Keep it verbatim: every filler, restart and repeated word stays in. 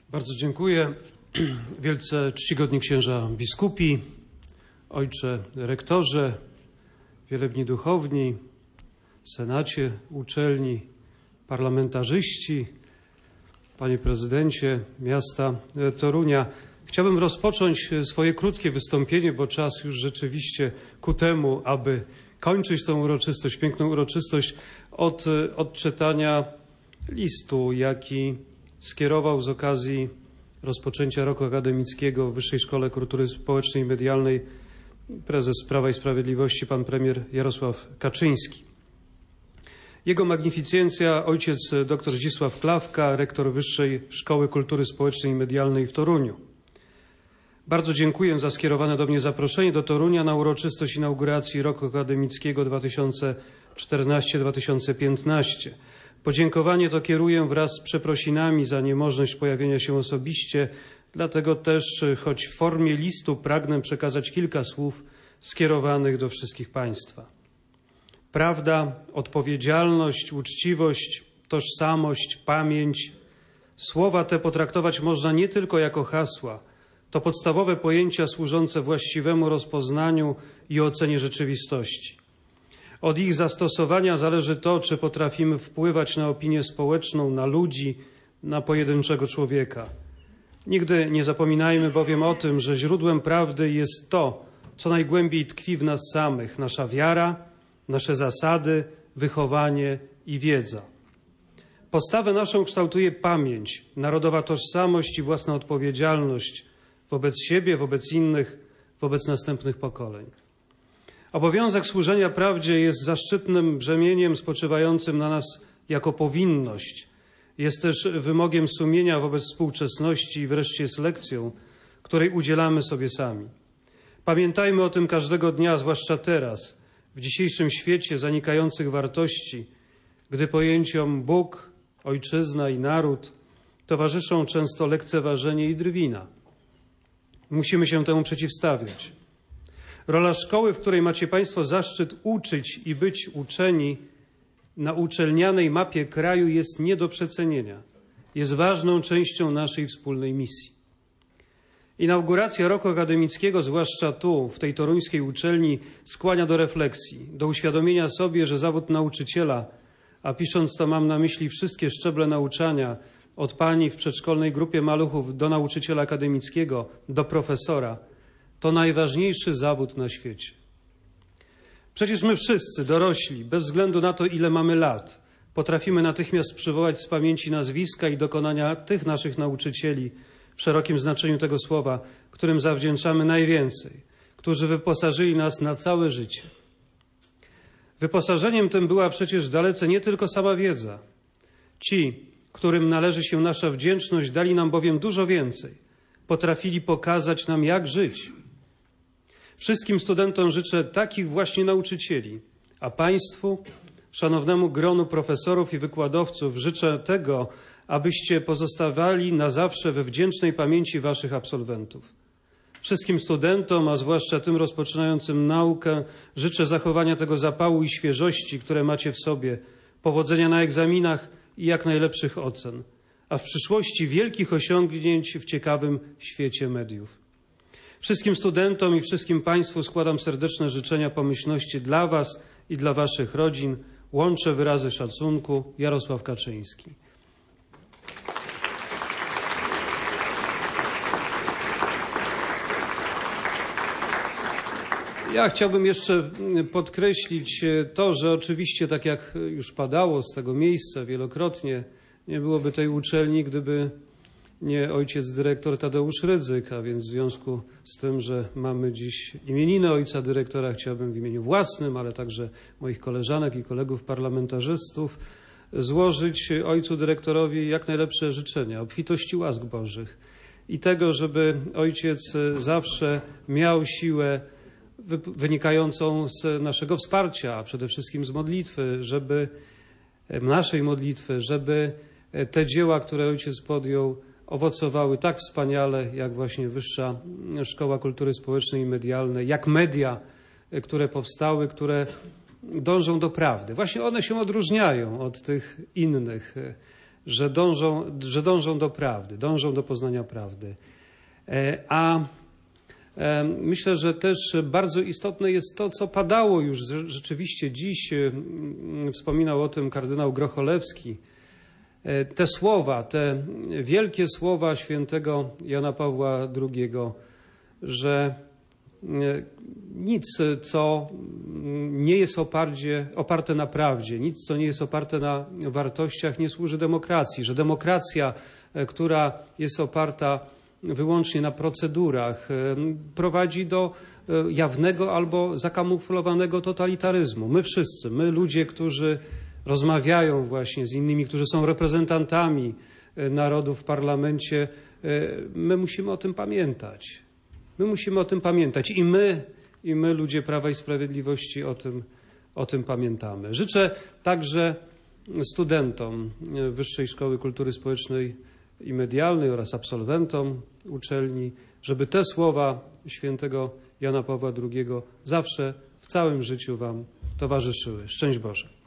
Bardzo dziękuję. Wielce czcigodni księża biskupi, ojcze rektorze, wielebni duchowni, senacie uczelni, parlamentarzyści, panie prezydencie miasta Torunia. Chciałbym rozpocząć swoje krótkie wystąpienie, bo czas już rzeczywiście ku temu, aby kończyć tą uroczystość, piękną uroczystość, od odczytania listu, jaki skierował z okazji rozpoczęcia roku akademickiego w Wyższej Szkole Kultury Społecznej i Medialnej prezes Prawa i Sprawiedliwości, pan premier Jarosław Kaczyński. Jego magnificencja ojciec dr Zdzisław Klawka, rektor Wyższej Szkoły Kultury Społecznej i Medialnej w Toruniu. Bardzo dziękuję za skierowane do mnie zaproszenie do Torunia na uroczystość inauguracji roku akademickiego dwa tysiące czternasty dwa tysiące piętnasty. Podziękowanie to kieruję wraz z przeprosinami za niemożność pojawienia się osobiście, dlatego też, choć w formie listu, pragnę przekazać kilka słów skierowanych do wszystkich Państwa. Prawda, odpowiedzialność, uczciwość, tożsamość, pamięć. Słowa te potraktować można nie tylko jako hasła. To podstawowe pojęcia służące właściwemu rozpoznaniu i ocenie rzeczywistości. Od ich zastosowania zależy to, czy potrafimy wpływać na opinię społeczną, na ludzi, na pojedynczego człowieka. Nigdy nie zapominajmy bowiem o tym, że źródłem prawdy jest to, co najgłębiej tkwi w nas samych, nasza wiara, nasze zasady, wychowanie i wiedza. Postawę naszą kształtuje pamięć, narodowa tożsamość i własna odpowiedzialność wobec siebie, wobec innych, wobec następnych pokoleń. Obowiązek służenia prawdzie jest zaszczytnym brzemieniem spoczywającym na nas jako powinność. Jest też wymogiem sumienia wobec współczesności i wreszcie jest lekcją, której udzielamy sobie sami. Pamiętajmy o tym każdego dnia, zwłaszcza teraz, w dzisiejszym świecie zanikających wartości, gdy pojęciom Bóg, ojczyzna i naród towarzyszą często lekceważenie i drwina. Musimy się temu przeciwstawiać. Rola szkoły, w której macie Państwo zaszczyt uczyć i być uczeni na uczelnianej mapie kraju, jest nie do przecenienia. Jest ważną częścią naszej wspólnej misji. Inauguracja roku akademickiego, zwłaszcza tu, w tej toruńskiej uczelni, skłania do refleksji, do uświadomienia sobie, że zawód nauczyciela, a pisząc to mam na myśli wszystkie szczeble nauczania, od pani w przedszkolnej grupie maluchów do nauczyciela akademickiego, do profesora, to najważniejszy zawód na świecie. Przecież my wszyscy, dorośli, bez względu na to, ile mamy lat, potrafimy natychmiast przywołać z pamięci nazwiska i dokonania tych naszych nauczycieli w szerokim znaczeniu tego słowa, którym zawdzięczamy najwięcej, którzy wyposażyli nas na całe życie. Wyposażeniem tym była przecież dalece nie tylko sama wiedza. Ci, którym należy się nasza wdzięczność, dali nam bowiem dużo więcej. Potrafili pokazać nam, jak żyć. Wszystkim studentom życzę takich właśnie nauczycieli, a Państwu, szanownemu gronu profesorów i wykładowców, życzę tego, abyście pozostawali na zawsze we wdzięcznej pamięci Waszych absolwentów. Wszystkim studentom, a zwłaszcza tym rozpoczynającym naukę, życzę zachowania tego zapału i świeżości, które macie w sobie, powodzenia na egzaminach i jak najlepszych ocen, a w przyszłości wielkich osiągnięć w ciekawym świecie mediów. Wszystkim studentom i wszystkim Państwu składam serdeczne życzenia pomyślności dla Was i dla Waszych rodzin. Łączę wyrazy szacunku. Jarosław Kaczyński. Ja chciałbym jeszcze podkreślić to, że oczywiście, tak jak już padało z tego miejsca wielokrotnie, nie byłoby tej uczelni, gdyby nie ojciec dyrektor Tadeusz Rydzyk, a więc w związku z tym, że mamy dziś imieniny ojca dyrektora, chciałbym w imieniu własnym, ale także moich koleżanek i kolegów parlamentarzystów złożyć ojcu dyrektorowi jak najlepsze życzenia, obfitości łask Bożych i tego, żeby ojciec zawsze miał siłę wynikającą z naszego wsparcia, a przede wszystkim z modlitwy, żeby naszej modlitwy, żeby te dzieła, które ojciec podjął, owocowały tak wspaniale, jak właśnie Wyższa Szkoła Kultury Społecznej i Medialnej, jak media, które powstały, które dążą do prawdy. Właśnie one się odróżniają od tych innych, że dążą, że dążą do prawdy, dążą do poznania prawdy. A myślę, że też bardzo istotne jest to, co padało już rzeczywiście dziś. Wspominał o tym kardynał Grocholewski. Te słowa, te wielkie słowa świętego Jana Pawła drugiego, że nic, co nie jest oparcie, oparte na prawdzie, nic, co nie jest oparte na wartościach, nie służy demokracji, że demokracja, która jest oparta wyłącznie na procedurach, prowadzi do jawnego albo zakamuflowanego totalitaryzmu. My wszyscy, my ludzie, którzy rozmawiają właśnie z innymi, którzy są reprezentantami narodu w parlamencie, my musimy o tym pamiętać. My musimy o tym pamiętać i my, i my ludzie Prawa i Sprawiedliwości o tym, o tym pamiętamy. Życzę także studentom Wyższej Szkoły Kultury Społecznej i Medialnej oraz absolwentom uczelni, żeby te słowa świętego Jana Pawła drugiego zawsze w całym życiu wam towarzyszyły. Szczęść Boże.